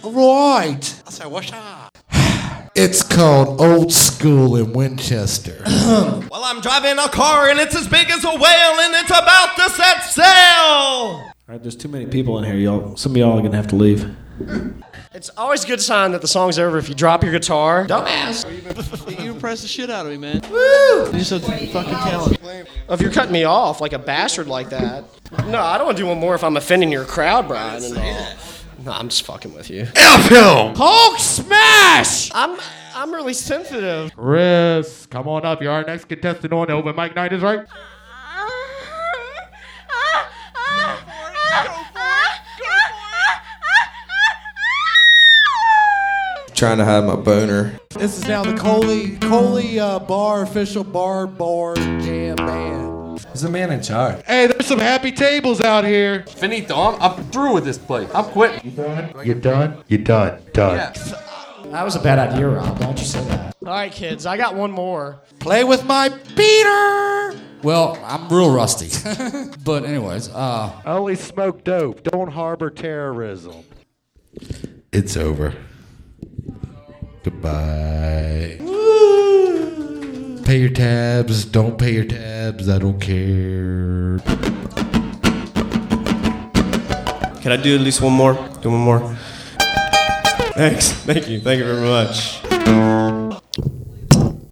Right. I said, what's up? It's called Old School in Winchester. Well, I'm driving a car and it's as big as a whale and it's about to set sail. All right, there's too many people in here, y'all. Some of y'all are going to have to leave. It's always a good sign that the song's over if you drop your guitar. Dumbass. You impressed the shit out of me, man. Woo! You're so fucking talented. If you're cutting me off like a bastard like that. No, I don't want to do one more if I'm offending your crowd, Brian. And all. No, I'm just fucking with you. F him! Hulk smash! I'm really sensitive. Chris, come on up. You're our next contestant on the Open Mic Night, is right? Trying to hide my boner. This is now the Coley Bar official bar jam band. He's the man in charge. Hey, there's some happy tables out here. Finito, I'm through with this place. I'm quitting. You done? You done. Yeah. That was a bad idea, Rob. Don't you say that. All right, kids, I got one more. Play with my Peter. Well, I'm real rusty. But anyways, Only smoke dope. Don't harbor terrorism. It's over. Goodbye. Woo. Pay your tabs. Don't pay your tabs. I don't care. Can I do at least one more? Do one more. Thanks. Thank you very much.